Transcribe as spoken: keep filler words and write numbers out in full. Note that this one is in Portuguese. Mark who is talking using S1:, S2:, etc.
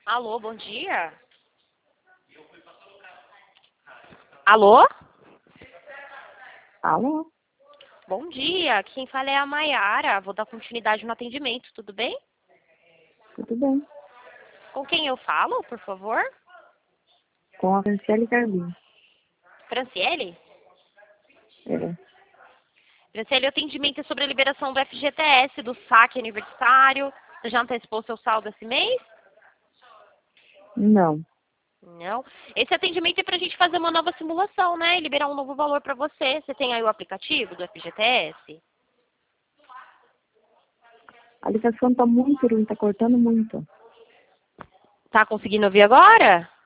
S1: Alô, bom dia. Alô?
S2: Alô?
S1: Bom dia. Quem fala é a Maiara. Vou dar continuidade no atendimento, tudo bem?
S2: Tudo bem?
S1: Com quem eu falo, por favor?
S2: Com a Franciele Carlinhos.
S1: Franciele?
S2: É.
S1: Franciele, o atendimento é sobre a liberação do F G T S, do saque aniversário. Você já antecipou seu saldo esse mês?
S2: Não.
S1: Não. Esse atendimento é para a gente fazer uma nova simulação, né? E liberar um novo valor para você. Você tem aí o aplicativo do F G T S?
S2: A ligação tá muito ruim, tá cortando muito.
S1: Tá conseguindo ouvir agora?